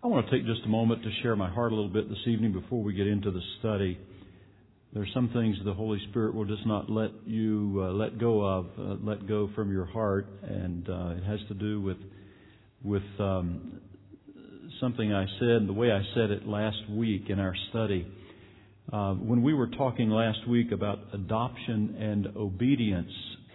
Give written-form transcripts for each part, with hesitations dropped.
I want to take just a moment to share my heart a little bit this evening before we get into the study. There are some things the Holy Spirit will just not let you let go from your heart, and it has to do with something I said and the way I said it last week in our study. When we were talking last week about adoption and obedience,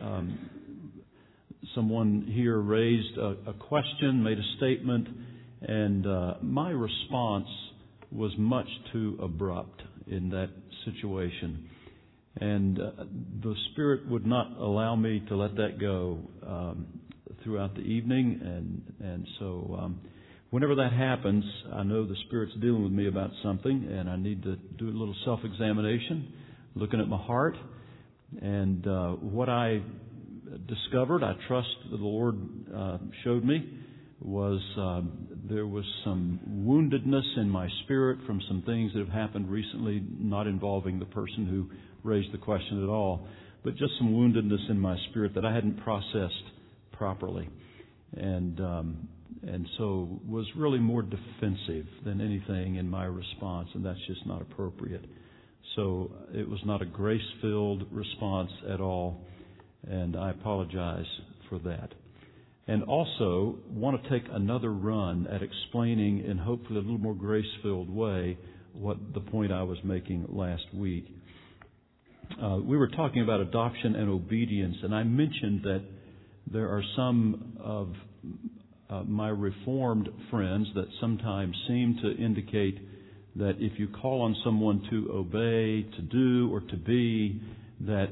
someone here raised a question, made a statement, and my response was much too abrupt in that situation. And the Spirit would not allow me to let that go throughout the evening. And so whenever that happens, I know the Spirit's dealing with me about something, and I need to do a little self-examination, looking at my heart. And what I discovered, I trust the Lord showed me, was there was some woundedness in my spirit from some things that have happened recently, not involving the person who raised the question at all, but just some woundedness in my spirit that I hadn't processed properly, and so was really more defensive than anything in my response, and that's just not appropriate. So it was not a grace-filled response at all, and I apologize for that. And also want to take another run at explaining in hopefully a little more grace-filled way what the point I was making last week. We were talking about adoption and obedience, and I mentioned that there are some of my Reformed friends that sometimes seem to indicate that if you call on someone to obey, to do, or to be, that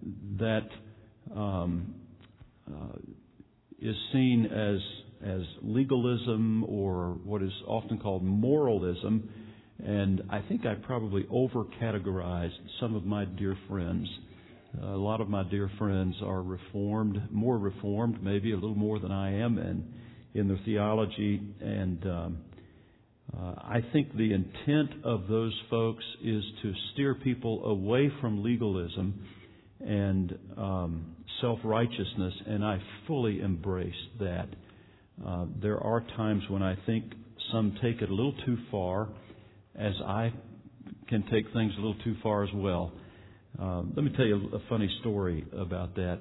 is seen as legalism or what is often called moralism. And I think I probably over-categorized some of my dear friends. A lot of my dear friends are Reformed, more Reformed, maybe a little more than I am, and in their theology. And I think the intent of those folks is to steer people away from legalism and self-righteousness, and I fully embrace that. There are times when I think some take it a little too far, as I can take things a little too far as well. Let me tell you a funny story about that.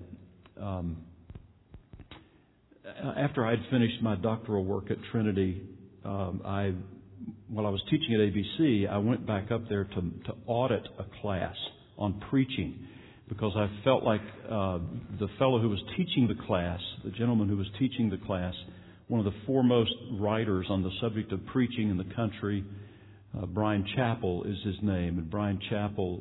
After I'd finished my doctoral work at Trinity, while I was teaching at ABC, I went back up there to audit a class on preaching, because I felt like the fellow who was teaching the class, the gentleman who was teaching the class, one of the foremost writers on the subject of preaching in the country, Bryan Chapell is his name. And Bryan Chapell,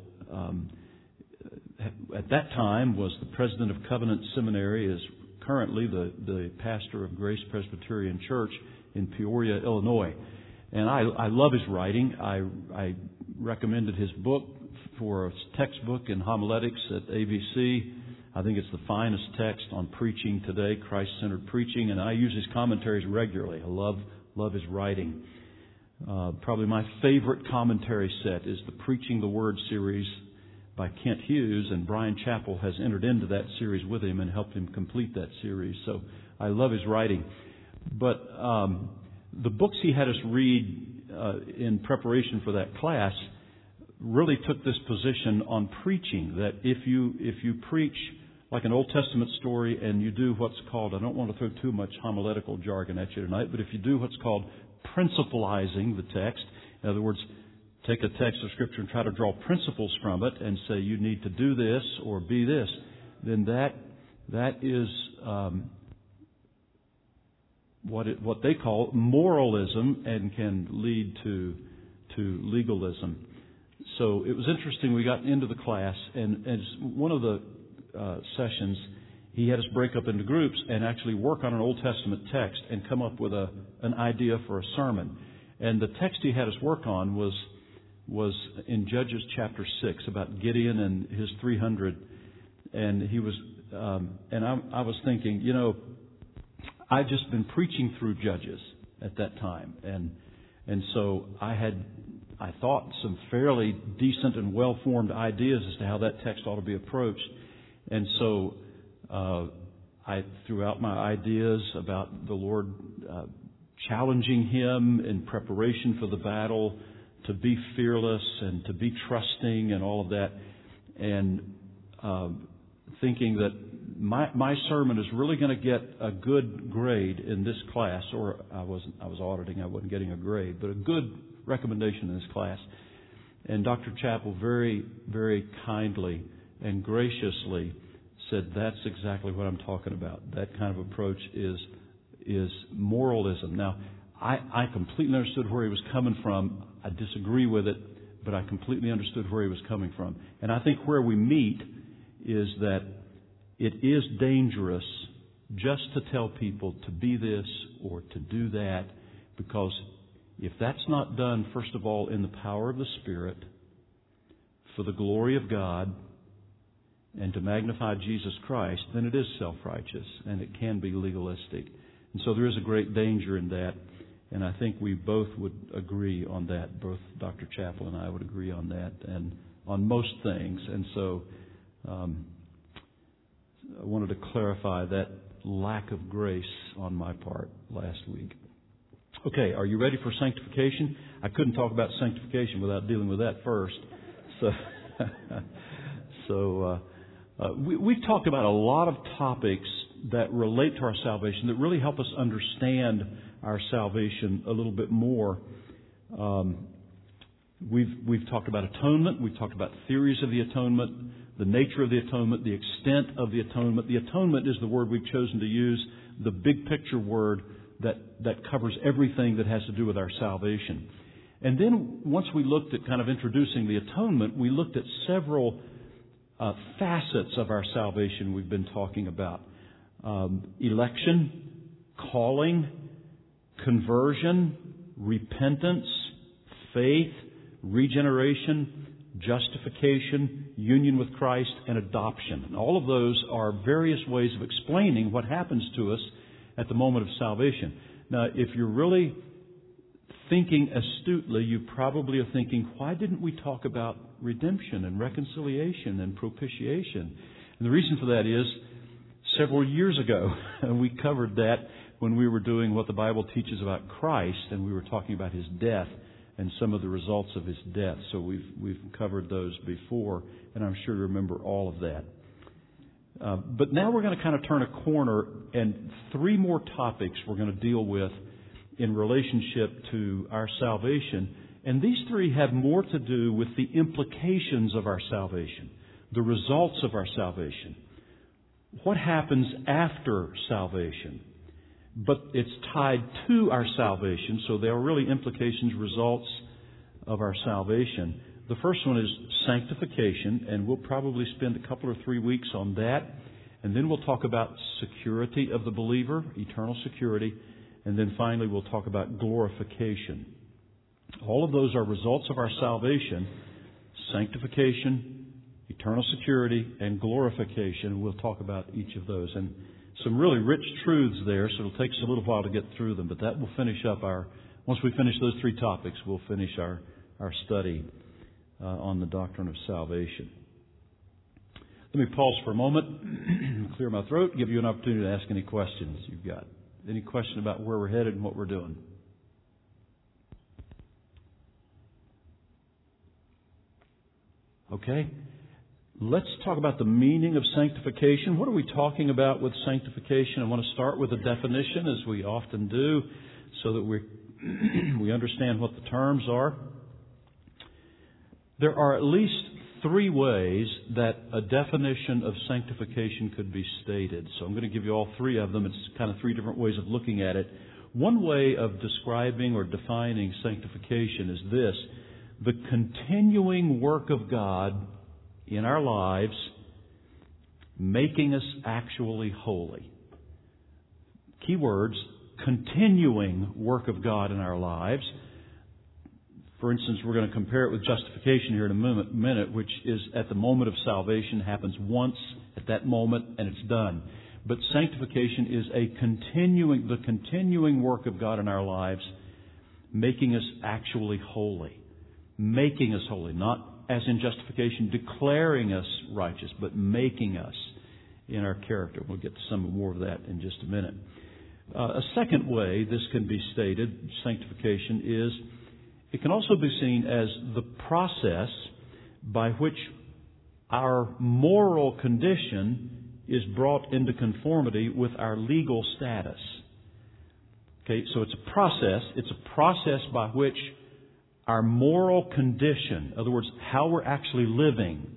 at that time, was the president of Covenant Seminary, is currently the pastor of Grace Presbyterian Church in Peoria, Illinois. And I love his writing. I recommended his book for a textbook in homiletics at ABC. I think it's the finest text on preaching today, Christ-centered preaching, and I use his commentaries regularly. I love his writing. Probably my favorite commentary set is the Preaching the Word series by Kent Hughes, and Bryan Chapell has entered into that series with him and helped him complete that series. So I love his writing. But the books he had us read in preparation for that class really took this position on preaching, that if you preach like an Old Testament story and you do what's called, I don't want to throw too much homiletical jargon at you tonight, but if you do what's called principalizing the text, in other words, take a text of Scripture and try to draw principles from it and say you need to do this or be this, then that is what they call moralism and can lead to legalism. So it was interesting. We got into the class, and as one of the sessions, he had us break up into groups and actually work on an Old Testament text and come up with an idea for a sermon. And the text he had us work on was in Judges chapter 6 about Gideon and his 300. And he was, I was thinking, I'd just been preaching through Judges at that time, and so I thought some fairly decent and well-formed ideas as to how that text ought to be approached. And so I threw out my ideas about the Lord challenging him in preparation for the battle to be fearless and to be trusting and all of that, and thinking that my sermon is really going to get a good grade in this class, or I was auditing, I wasn't getting a grade, but a good recommendation in this class. And Dr. Chappell very, very kindly and graciously said, that's exactly what I'm talking about. That kind of approach is moralism. Now, I completely understood where he was coming from. I disagree with it, but I completely understood where he was coming from. And I think where we meet is that it is dangerous just to tell people to be this or to do that, because if that's not done, first of all, in the power of the Spirit, for the glory of God, and to magnify Jesus Christ, then it is self-righteous, and it can be legalistic. And so there is a great danger in that, and I think we both would agree on that. Both Dr. Chappell and I would agree on that, and on most things. And so I wanted to clarify that lack of grace on my part last week. Okay, are you ready for sanctification? I couldn't talk about sanctification without dealing with that first. We've talked about a lot of topics that relate to our salvation that really help us understand our salvation a little bit more. We've talked about atonement. We've talked about theories of the atonement, the nature of the atonement, the extent of the atonement. The atonement is the word we've chosen to use, the big picture word that covers everything that has to do with our salvation. And then once we looked at kind of introducing the atonement, we looked at several facets of our salvation we've been talking about. Election, calling, conversion, repentance, faith, regeneration, justification, union with Christ, and adoption. And all of those are various ways of explaining what happens to us at the moment of salvation. Now, if you're really thinking astutely, you probably are thinking, why didn't we talk about redemption and reconciliation and propitiation? And the reason for that is, several years ago, we covered that when we were doing what the Bible teaches about Christ, and we were talking about His death and some of the results of His death. So we've covered those before, and I'm sure you remember all of that. But now we're going to kind of turn a corner, and three more topics we're going to deal with in relationship to our salvation. And these three have more to do with the implications of our salvation, the results of our salvation. What happens after salvation? But it's tied to our salvation, so they are really implications, results of our salvation. The first one is sanctification, and we'll probably spend a couple or 3 weeks on that. And then we'll talk about security of the believer, eternal security. And then finally we'll talk about glorification. All of those are results of our salvation: sanctification, eternal security, and glorification. We'll talk about each of those. And some really rich truths there, so it'll take us a little while to get through them. But that will finish up once we finish those three topics, we'll finish our study on the doctrine of salvation. Let me pause for a moment, clear my throat, give you an opportunity to ask any questions you've got. Any question about where we're headed and what we're doing? Okay. Let's talk about the meaning of sanctification. What are we talking about with sanctification? I want to start with a definition, as we often do, so that we understand what the terms are. There are at least three ways that a definition of sanctification could be stated. So I'm going to give you all three of them. It's kind of three different ways of looking at it. One way of describing or defining sanctification is this: the continuing work of God in our lives, making us actually holy. Key words: continuing work of God in our lives. For instance, we're going to compare it with justification here in a minute, which is at the moment of salvation, happens once at that moment, and it's done. But sanctification is the continuing work of God in our lives, making us actually holy. Making us holy, not as in justification, declaring us righteous, but making us in our character. We'll get to some more of that in just a minute. A second way this can be stated, sanctification, is it can also be seen as the process by which our moral condition is brought into conformity with our legal status. Okay, so it's a process. It's a process by which our moral condition, in other words, how we're actually living,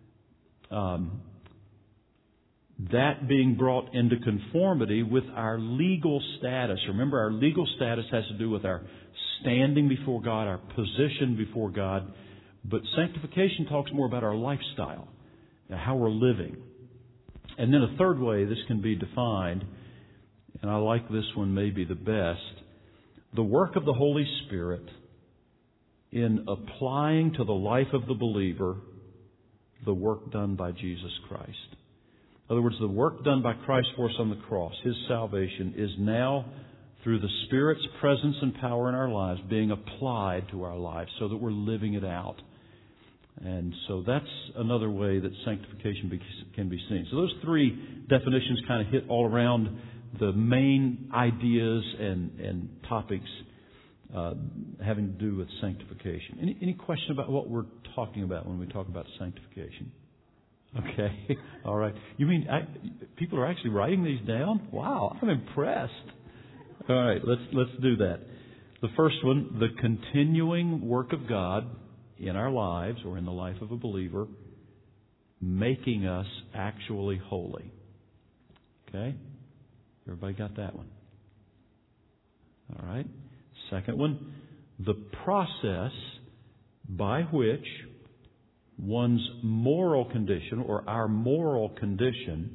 that being brought into conformity with our legal status. Remember, our legal status has to do with our standing before God, our position before God. But sanctification talks more about our lifestyle, how we're living. And then a third way this can be defined, and I like this one maybe the best, the work of the Holy Spirit in applying to the life of the believer the work done by Jesus Christ. In other words, the work done by Christ for us on the cross, His salvation, is now, through the Spirit's presence and power in our lives, being applied to our lives so that we're living it out. And so that's another way that sanctification can be seen. So those three definitions kind of hit all around the main ideas and topics having to do with sanctification. Any question about what we're talking about when we talk about sanctification? Okay, all right. You mean people are actually writing these down? Wow, I'm impressed. All right, let's do that. The first one, the continuing work of God in our lives or in the life of a believer, making us actually holy. Okay? Everybody got that one? All right. Second one, the process by which one's moral condition or our moral condition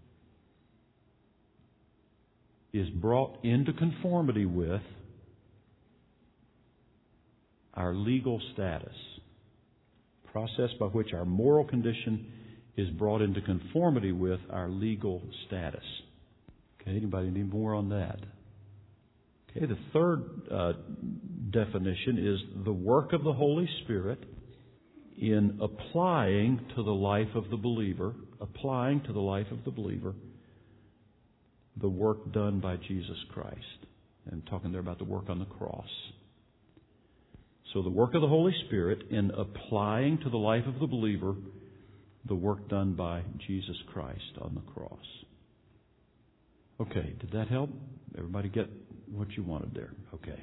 is brought into conformity with our legal status. Process by which our moral condition is brought into conformity with our legal status. Okay, anybody need more on that? Okay, the third definition is the work of the Holy Spirit in applying to the life of the believer, the work done by Jesus Christ. And talking there about the work on the cross. So the work of the Holy Spirit in applying to the life of the believer the work done by Jesus Christ on the cross. Okay, did that help? Everybody get what you wanted there? Okay.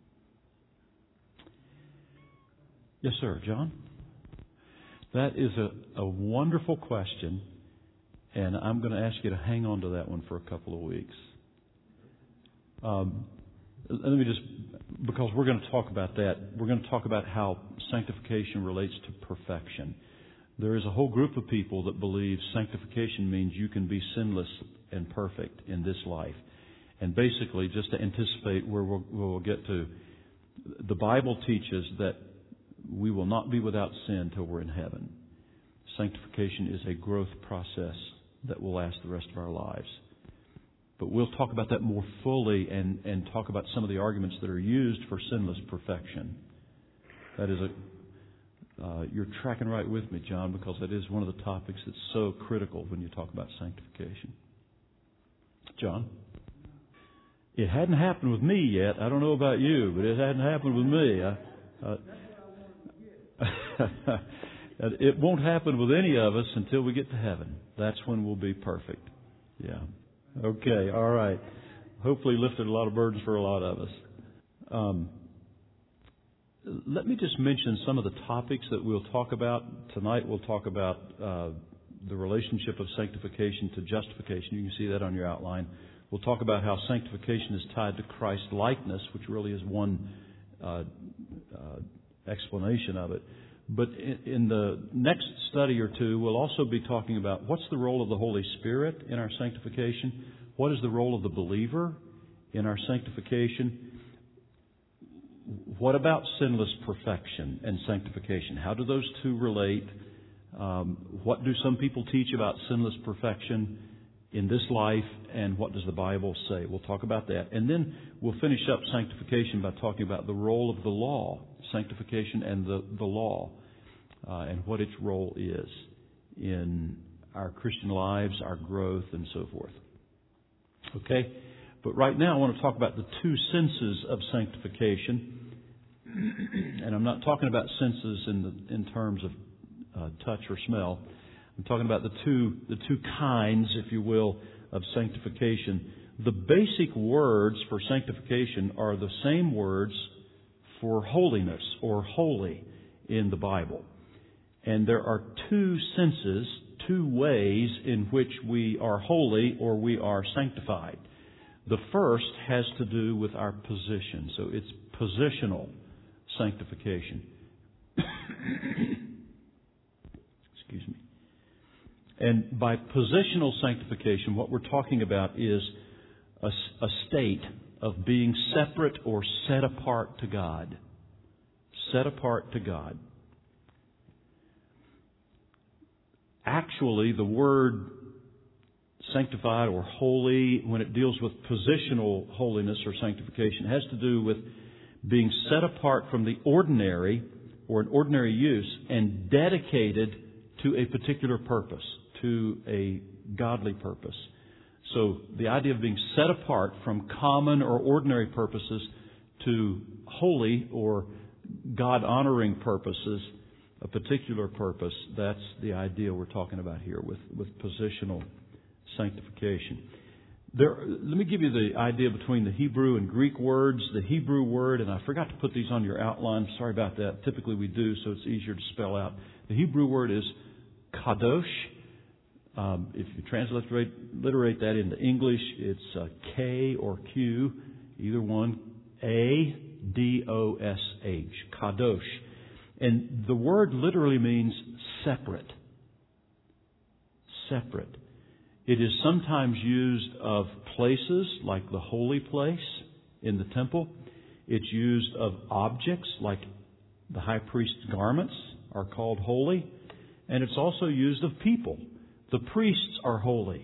Yes, sir, John? That is a wonderful question, and I'm going to ask you to hang on to that one for a couple of weeks. Let me just, because we're going to talk about that, we're going to talk about how sanctification relates to perfection. There is a whole group of people that believe sanctification means you can be sinless and perfect in this life. And basically, just to anticipate where we'll get to, the Bible teaches that we will not be without sin till we're in heaven. Sanctification is a growth process that will last the rest of our lives. But we'll talk about that more fully and talk about some of the arguments that are used for sinless perfection. That is you're tracking right with me, John, because that is one of the topics that's so critical when you talk about sanctification. John? It hadn't happened with me yet. I don't know about you, but it hadn't happened with me. It won't happen with any of us until we get to heaven. That's when we'll be perfect. Yeah. Okay, all right. Hopefully lifted a lot of burdens for a lot of us. Let me just mention some of the topics that we'll talk about. Tonight we'll talk about the relationship of sanctification to justification. You can see that on your outline. We'll talk about how sanctification is tied to Christ likeness, which really is one explanation of it. But in the next study or two, we'll also be talking about what's the role of the Holy Spirit in our sanctification, what is the role of the believer in our sanctification, what about sinless perfection and sanctification? How do those two relate? What do some people teach about sinless perfection in this life, and what does the Bible say? We'll talk about that. And then we'll finish up sanctification by talking about the role of the law, sanctification and the law, and what its role is in our Christian lives, our growth, and so forth. Okay? But right now I want to talk about the two senses of sanctification. And I'm not talking about senses in terms of touch or smell. I'm talking about the two kinds, if you will, of sanctification. The basic words for sanctification are the same words for holiness or holy in the Bible. And there are two senses, two ways in which we are holy or we are sanctified. The first has to do with our position. So it's positional sanctification. Excuse me. And by positional sanctification, what we're talking about is a state of being separate or set apart to God. Set apart to God. Actually, the word sanctified or holy, when it deals with positional holiness or sanctification, has to do with being set apart from the ordinary or an ordinary use and dedicated to a particular purpose, to a godly purpose. So the idea of being set apart from common or ordinary purposes to holy or God-honoring purposes, a particular purpose, that's the idea we're talking about here with positional sanctification. Let me give you the idea between the Hebrew and Greek words. The Hebrew word, and I forgot to put these on your outline. Sorry about that. Typically we do, so it's easier to spell out. The Hebrew word is kadosh. If you transliterate that into English, it's K or Q, either one, A-D-O-S-H, kadosh. And the word literally means separate. Separate. It is sometimes used of places like the holy place in the temple. It's used of objects like the high priest's garments are called holy. And it's also used of people. The priests are holy.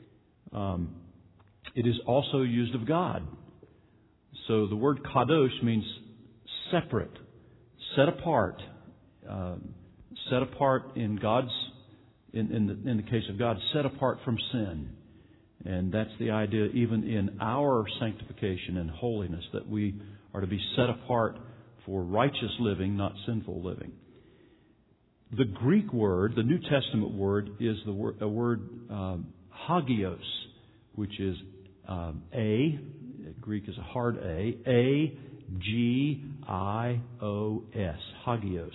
It is also used of God. So the word kadosh means separate, set apart. Set apart in God's, in the case of God, set apart from sin. And that's the idea even in our sanctification and holiness, that we are to be set apart for righteous living, not sinful living. The Greek word, the New Testament word, is a word hagios, which is Greek is a hard A-G-I-O-S, hagios.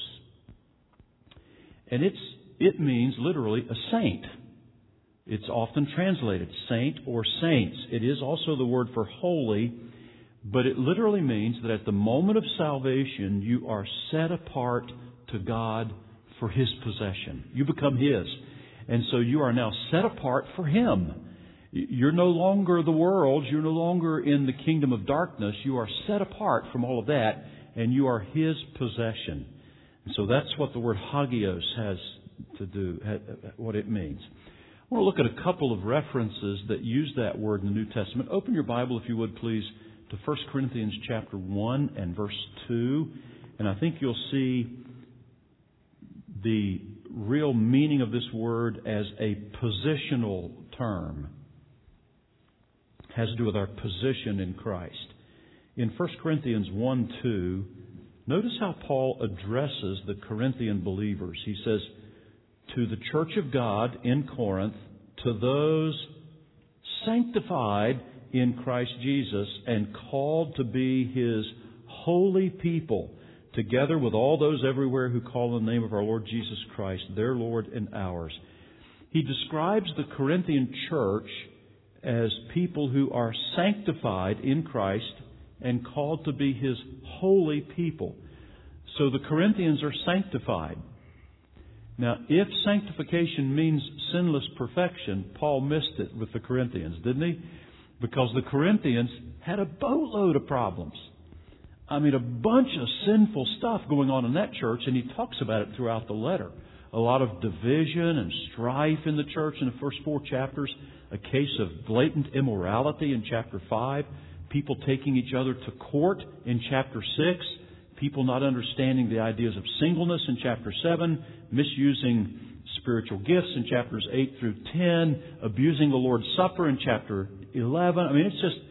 And it means literally a saint. It's often translated saint or saints. It is also the word for holy, but it literally means that at the moment of salvation, you are set apart to God for His possession. You become His. And so you are now set apart for Him. You're no longer the world's. You're no longer in the kingdom of darkness. You are set apart from all of that, and you are His possession. And so that's what the word hagios has to do, what it means. I want to look at a couple of references that use that word in the New Testament. Open your Bible, if you would, please, to 1 Corinthians chapter 1 and verse 2. And I think you'll see the real meaning of this word as a positional term. It has to do with our position in Christ. In 1 Corinthians 1:2, notice how Paul addresses the Corinthian believers. He says, "To the church of God in Corinth, to those sanctified in Christ Jesus and called to be His holy people, together with all those everywhere who call on the name of our Lord Jesus Christ, their Lord and ours." He describes the Corinthian church as people who are sanctified in Christ and called to be His holy people. So the Corinthians are sanctified. Now, if sanctification means sinless perfection, Paul missed it with the Corinthians, didn't he? Because the Corinthians had a boatload of problems. I mean, a bunch of sinful stuff going on in that church, and he talks about it throughout the letter. A lot of division and strife in the church in the first 4 chapters. A case of blatant immorality in chapter 5. People taking each other to court in chapter 6. People not understanding the ideas of singleness in chapter 7. Misusing spiritual gifts in chapters 8 through 10. Abusing the Lord's Supper in chapter 11. I mean,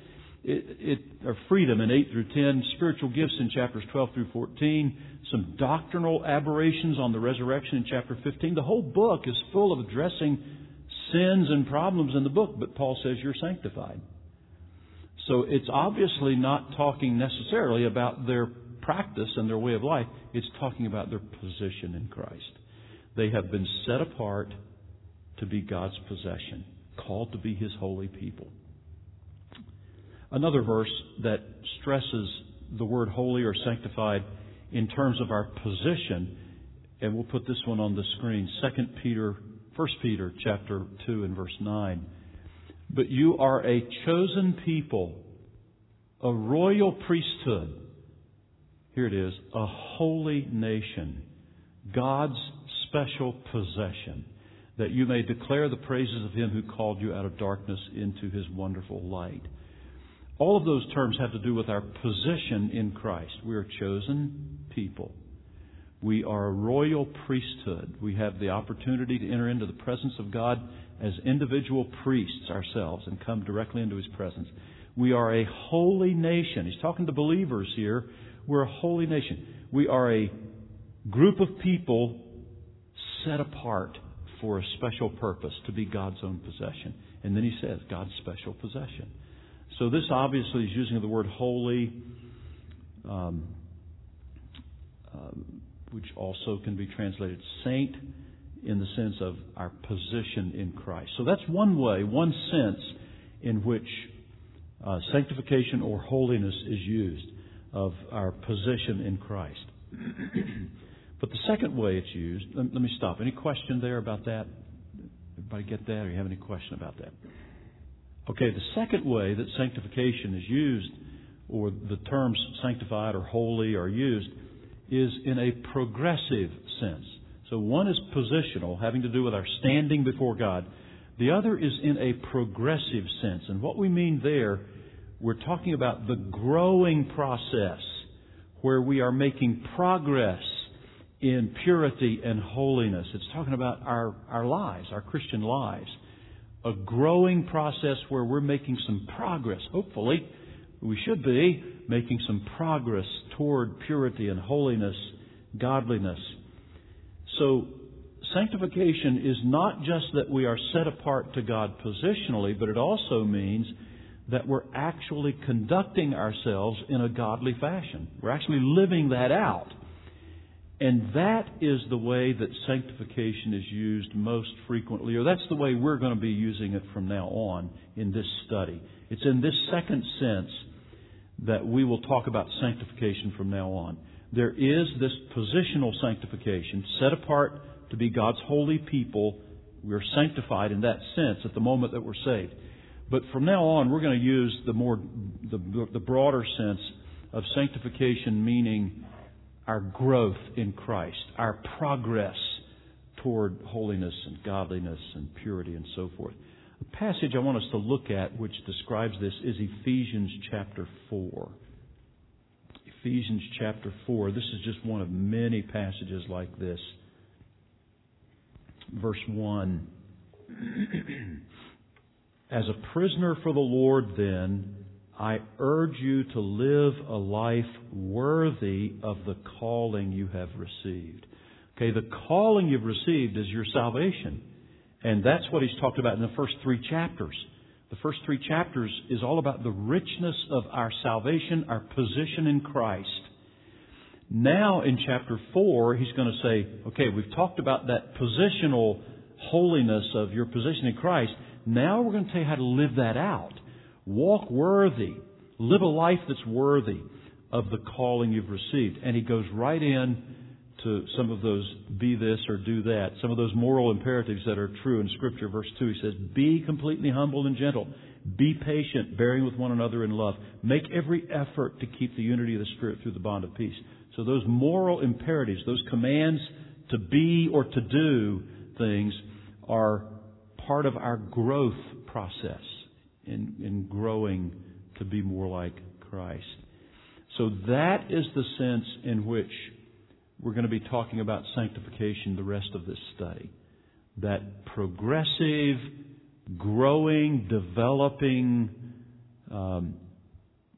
or freedom in 8 through 10, spiritual gifts in chapters 12 through 14, some doctrinal aberrations on the resurrection in chapter 15. The whole book is full of addressing sins and problems in the book, but Paul says you're sanctified. So it's obviously not talking necessarily about their practice and their way of life. It's talking about their position in Christ. They have been set apart to be God's possession, called to be His holy people. Another verse that stresses the word holy or sanctified in terms of our position, and we'll put this one on the screen, 1 Peter chapter 2 and verse 9. But you are a chosen people, a royal priesthood. Here it is, a holy nation, God's special possession, that you may declare the praises of Him who called you out of darkness into His wonderful light. All of those terms have to do with our position in Christ. We are a chosen people. We are a royal priesthood. We have the opportunity to enter into the presence of God as individual priests ourselves and come directly into His presence. We are a holy nation. He's talking to believers here. We're a holy nation. We are a group of people set apart for a special purpose, to be God's own possession. And then he says, God's special possession. So this obviously is using the word holy, which also can be translated saint, in the sense of our position in Christ. So that's one way, one sense in which sanctification or holiness is used, of our position in Christ. But the second way it's used, let me stop. Any question there about that? Everybody get that, or you have any question about that? Okay, the second way that sanctification is used, or the terms sanctified or holy are used, is in a progressive sense. So one is positional, having to do with our standing before God. The other is in a progressive sense. And what we mean there, we're talking about the growing process where we are making progress in purity and holiness. It's talking about our lives, our Christian lives. A growing process where we're making some progress. Hopefully, we should be making some progress toward purity and holiness, godliness. So, sanctification is not just that we are set apart to God positionally, but it also means that we're actually conducting ourselves in a godly fashion. We're actually living that out. And that is the way that sanctification is used most frequently, or that's the way we're going to be using it from now on in this study. It's in this second sense that we will talk about sanctification from now on. There is this positional sanctification, set apart to be God's holy people. We're sanctified in that sense at the moment that we're saved. But from now on, we're going to use the broader sense of sanctification, meaning our growth in Christ, our progress toward holiness and godliness and purity and so forth. The passage I want us to look at which describes this is Ephesians chapter 4. Ephesians chapter 4. This is just one of many passages like this. Verse 1. As a prisoner for the Lord, then, I urge you to live a life worthy of the calling you have received. Okay, the calling you've received is your salvation. And that's what he's talked about in the first 3 chapters. The first 3 chapters is all about the richness of our salvation, our position in Christ. Now in chapter 4, he's going to say, okay, we've talked about that positional holiness of your position in Christ. Now we're going to tell you how to live that out. Walk worthy. Live a life that's worthy of the calling you've received. And he goes right in to some of those be this or do that, some of those moral imperatives that are true in Scripture. Verse 2, he says, be completely humble and gentle. Be patient, bearing with one another in love. Make every effort to keep the unity of the Spirit through the bond of peace. So those moral imperatives, those commands to be or to do things are part of our growth process in growing to be more like Christ. So that is the sense in which we're going to be talking about sanctification the rest of this study. That progressive, growing, developing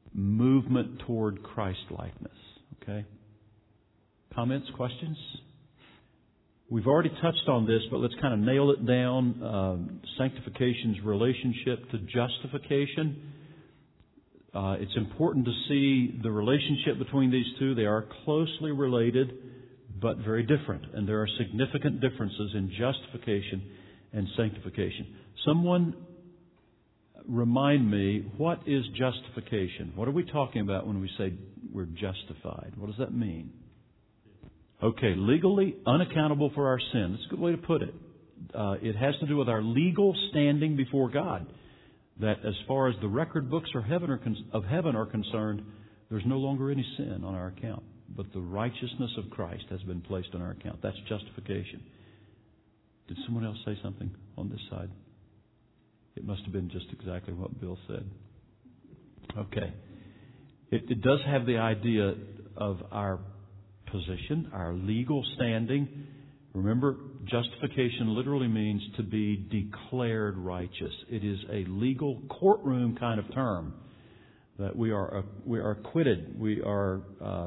movement toward Christ-likeness. Okay? Comments, questions? We've already touched on this, but let's kind of nail it down. Sanctification's relationship to justification. It's important to see the relationship between these two. They are closely related, but very different. And there are significant differences in justification and sanctification. Someone remind me, what is justification? What are we talking about when we say we're justified? What does that mean? Okay, legally unaccountable for our sin. That's a good way to put it. It has to do with our legal standing before God. That as far as the record books of heaven are concerned, there's no longer any sin on our account. But the righteousness of Christ has been placed on our account. That's justification. Did someone else say something on this side? It must have been just exactly what Bill said. Okay. It does have the idea of our position, our legal standing. Remember, justification literally means to be declared righteous. It is a legal courtroom kind of term. That we are acquitted. We are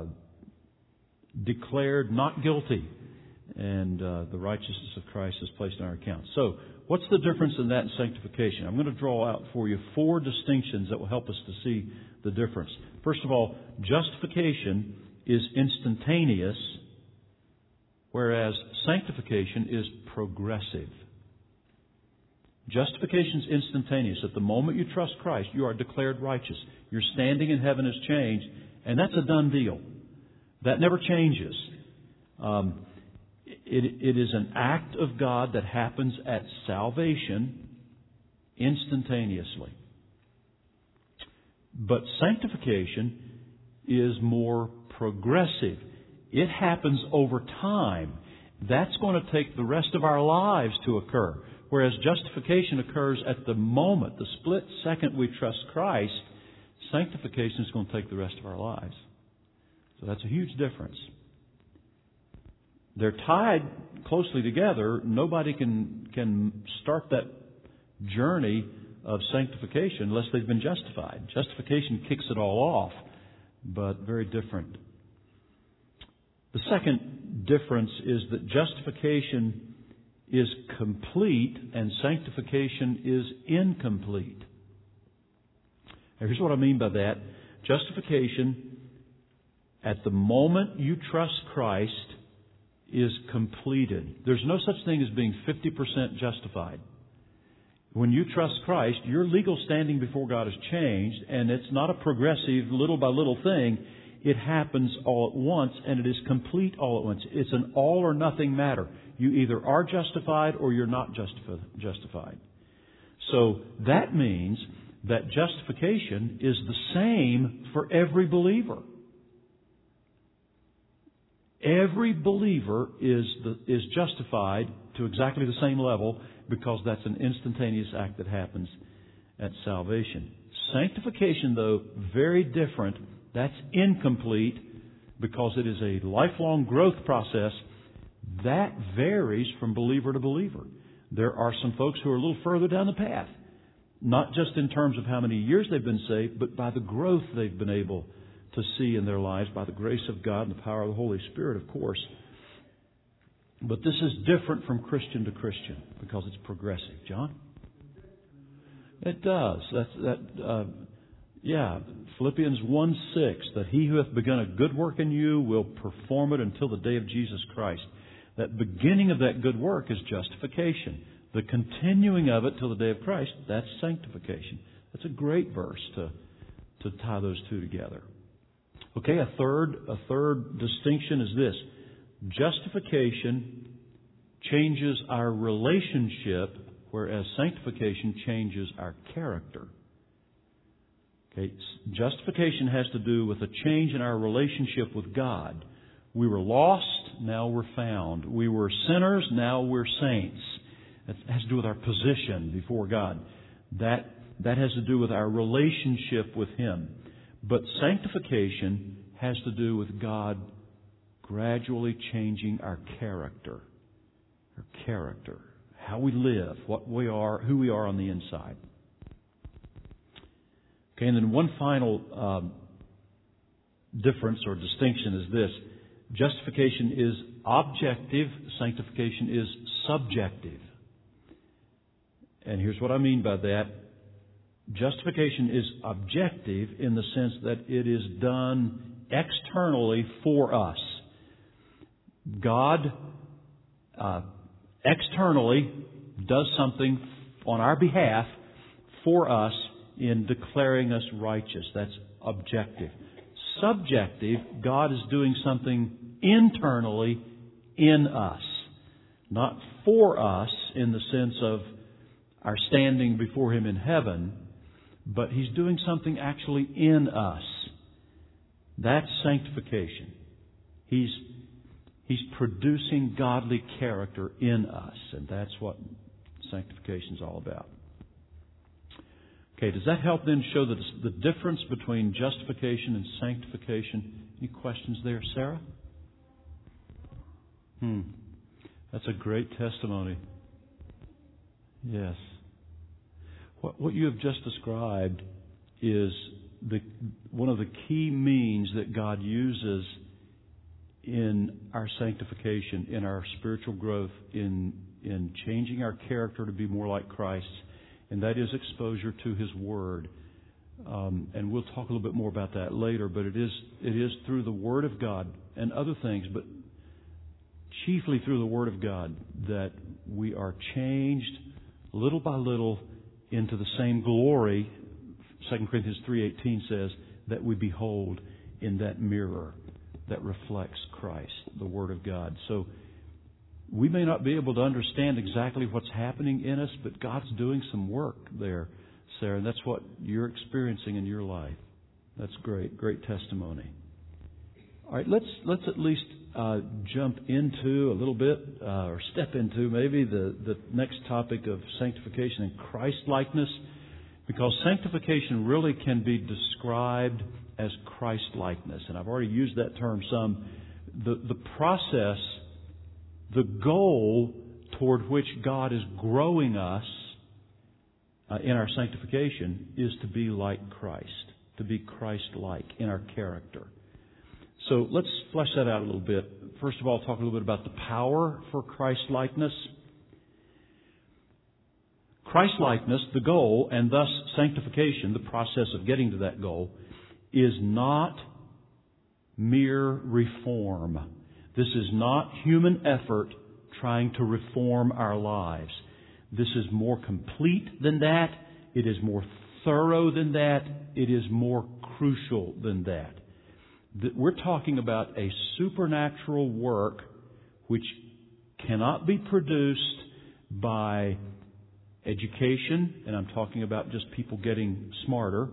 declared not guilty. And the righteousness of Christ is placed on our account. So, what's the difference in that and sanctification? I'm going to draw out for you 4 distinctions that will help us to see the difference. First of all, justification is instantaneous, whereas sanctification is progressive. Justification is instantaneous. At the moment you trust Christ, you are declared righteous. Your standing in heaven has changed, and that's a done deal. That never changes. It is an act of God that happens at salvation instantaneously. But sanctification is more progressive. It happens over time. That's going to take the rest of our lives to occur. Whereas justification occurs at the moment, the split second we trust Christ, sanctification is going to take the rest of our lives. So that's a huge difference. They're tied closely together. Nobody can start that journey of sanctification unless they've been justified. Justification kicks it all off, but very different. The second difference is that justification is complete and sanctification is incomplete. Now, here's what I mean by that. Justification, at the moment you trust Christ, is completed. There's no such thing as being 50% justified. When you trust Christ, your legal standing before God has changed, and it's not a progressive, little by little thing. It happens all at once, and it is complete all at once. It's an all or nothing matter. You either are justified or you're not justified. So that means that justification is the same for every believer. Every believer is justified to exactly the same level because that's an instantaneous act that happens at salvation. Sanctification, though, very different. That's incomplete because it is a lifelong growth process. That varies from believer to believer. There are some folks who are a little further down the path, not just in terms of how many years they've been saved, but by the growth they've been able to see in their lives by the grace of God and the power of the Holy Spirit, of course. But this is different from Christian to Christian because it's progressive. John? It does. Philippians 1:6, that he who hath begun a good work in you will perform it until the day of Jesus Christ. That beginning of that good work is justification. The continuing of it till the day of Christ, that's sanctification. That's a great verse to tie those two together. Okay, a third distinction is this. Justification changes our relationship, whereas sanctification changes our character. Okay, justification has to do with a change in our relationship with God. We were lost, now we're found. We were sinners, now we're saints. That has to do with our position before God. That has to do with our relationship with Him. But sanctification has to do with God gradually changing our character. Our character. How we live, what we are, who we are on the inside. Okay, and then one final difference or distinction is this. Justification is objective, sanctification is subjective. And here's what I mean by that. Justification is objective in the sense that it is done externally for us. God externally does something on our behalf for us in declaring us righteous. That's objective. Subjective, God is doing something internally in us. Not for us in the sense of our standing before Him in heaven, but He's doing something actually in us. That's sanctification. He's producing godly character in us, and that's what sanctification is all about. Okay, does that help then show the difference between justification and sanctification? Any questions there, Sarah? That's a great testimony. Yes. What you have just described is one of the key means that God uses in our sanctification, in our spiritual growth, in changing our character to be more like Christ, and that is exposure to His Word. And we'll talk a little bit more about that later, but it is through the Word of God and other things, but chiefly through the Word of God, that we are changed little by little into the same glory, 2 Corinthians 3:18 says, that we behold in that mirror that reflects Christ, the Word of God. So we may not be able to understand exactly what's happening in us, but God's doing some work there, Sarah, and that's what you're experiencing in your life. That's great. Great testimony. All right, let's at least jump into a little bit, or step into maybe the next topic of sanctification and Christ-likeness, because sanctification really can be described as Christ-likeness, and I've already used that term some. The process, the goal toward which God is growing us in our sanctification is to be like Christ, to be Christ-like in our character. So let's flesh that out a little bit. First of all, talk a little bit about the power for Christ-likeness. Christ-likeness, the goal, and thus sanctification, the process of getting to that goal, is not mere reform. This is not human effort trying to reform our lives. This is more complete than that. It is more thorough than that. It is more crucial than that. We're talking about a supernatural work which cannot be produced by education, and I'm talking about just people getting smarter.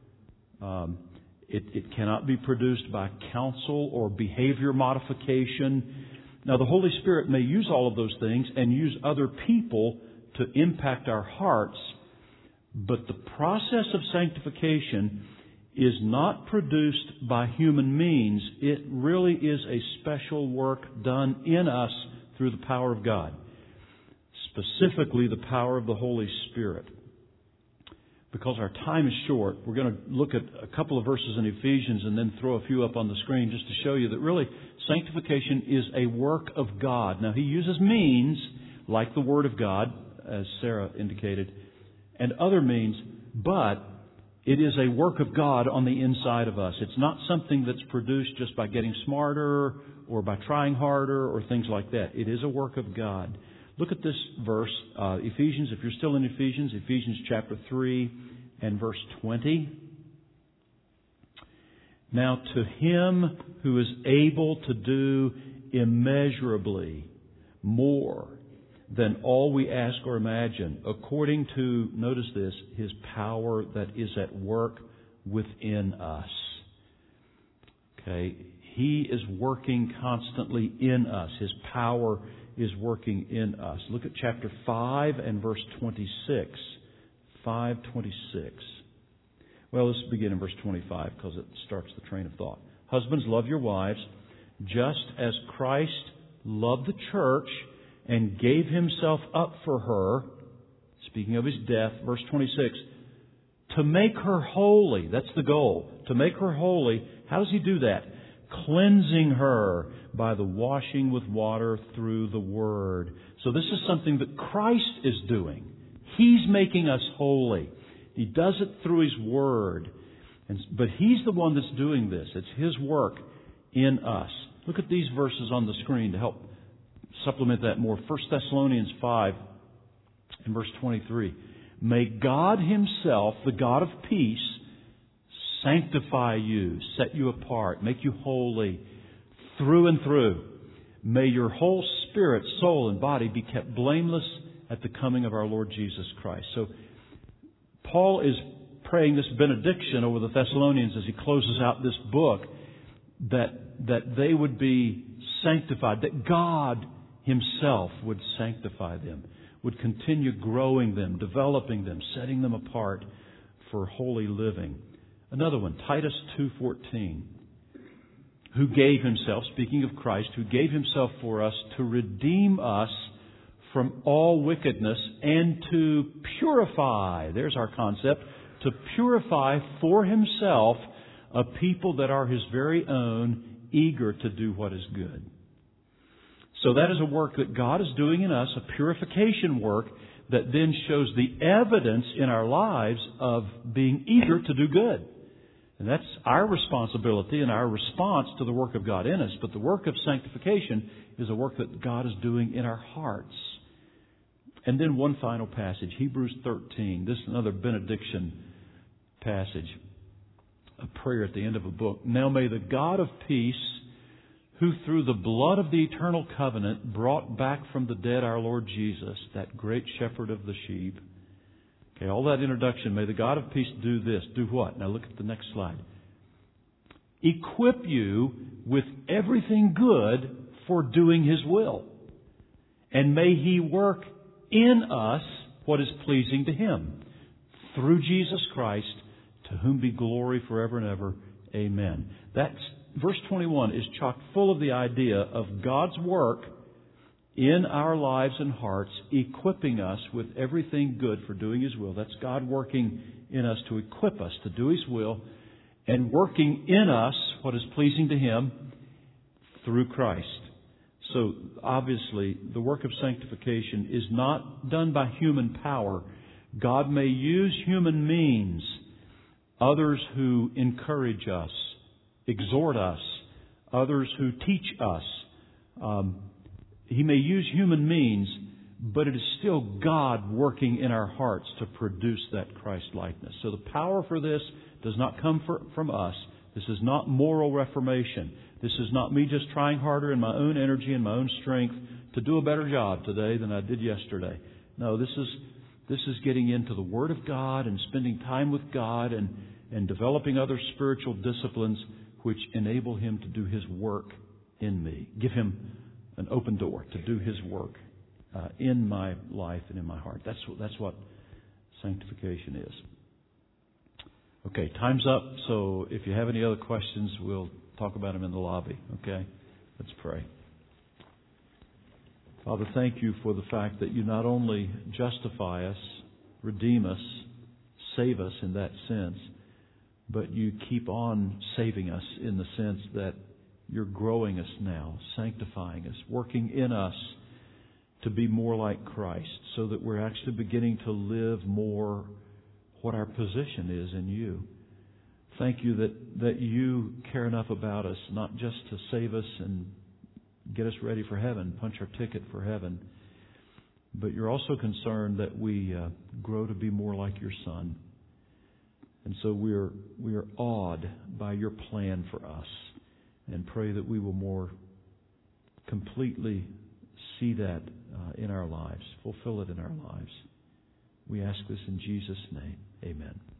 It cannot be produced by counsel or behavior modification. Now, the Holy Spirit may use all of those things and use other people to impact our hearts, but the process of sanctification is not produced by human means. It really is a special work done in us through the power of God, specifically the power of the Holy Spirit. Because our time is short, we're going to look at a couple of verses in Ephesians and then throw a few up on the screen just to show you that really sanctification is a work of God. Now, He uses means like the Word of God, as Sarah indicated, and other means, but it is a work of God on the inside of us. It's not something that's produced just by getting smarter or by trying harder or things like that. It is a work of God. Look at this verse, Ephesians, if you're still in Ephesians chapter 3 and verse 20. Now to Him who is able to do immeasurably more than all we ask or imagine, according to, notice this, His power that is at work within us. Okay, He is working constantly in us. His power is working in us. Look at chapter 5 and verse 26. 5:26. Well, let's begin in verse 25 because it starts the train of thought. Husbands, love your wives, just as Christ loved the church and gave Himself up for her, speaking of His death, verse 26, to make her holy. That's the goal. To make her holy. How does He do that? Cleansing her by the washing with water through the Word. So this is something that Christ is doing. He's making us holy. He does it through His Word. But He's the one that's doing this. It's His work in us. Look at these verses on the screen to help supplement that more. 1 Thessalonians 5 and verse 23. May God Himself, the God of peace, sanctify you, set you apart, make you holy through and through. May your whole spirit, soul, and body be kept blameless at the coming of our Lord Jesus Christ. So Paul is praying this benediction over the Thessalonians as he closes out this book, that they would be sanctified, that God Himself would sanctify them, would continue growing them, developing them, setting them apart for holy living. Another one, Titus 2:14, who gave Himself, speaking of Christ, who gave Himself for us to redeem us from all wickedness and to purify, there's our concept, to purify for Himself a people that are His very own, eager to do what is good. So that is a work that God is doing in us, a purification work that then shows the evidence in our lives of being eager to do good. And that's our responsibility and our response to the work of God in us. But the work of sanctification is a work that God is doing in our hearts. And then one final passage, Hebrews 13. This is another benediction passage, a prayer at the end of a book. Now may the God of peace, who through the blood of the eternal covenant brought back from the dead our Lord Jesus, that great shepherd of the sheep. Okay, all that introduction. May the God of peace do this. Do what? Now look at the next slide. Equip you with everything good for doing His will. And may He work in us what is pleasing to Him. Through Jesus Christ, to whom be glory forever and ever. Amen. That's verse 21 is chock full of the idea of God's work in our lives and hearts, equipping us with everything good for doing His will. That's God working in us to equip us to do His will, and working in us what is pleasing to Him through Christ. So obviously, the work of sanctification is not done by human power. God may use human means, others who encourage us, exhort us, others who teach us. He may use human means, but it is still God working in our hearts to produce that Christ-likeness. So the power for this does not come from us. This is not moral reformation. This is not me just trying harder in my own energy and my own strength to do a better job today than I did yesterday. No, this is getting into the Word of God and spending time with God and developing other spiritual disciplines which enable Him to do His work in me. Give Him an open door to do His work in my life and in my heart. That's what sanctification is. Okay, time's up. So if you have any other questions, we'll talk about them in the lobby. Okay, let's pray. Father, thank You for the fact that You not only justify us, redeem us, save us in that sense, but You keep on saving us in the sense that You're growing us now, sanctifying us, working in us to be more like Christ, so that we're actually beginning to live more what our position is in You. Thank You that You care enough about us, not just to save us and get us ready for heaven, punch our ticket for heaven, but You're also concerned that we grow to be more like Your Son. And so we are awed by Your plan for us, and pray that we will more completely see that in our lives, fulfill it in our lives. We ask this in Jesus' name. Amen.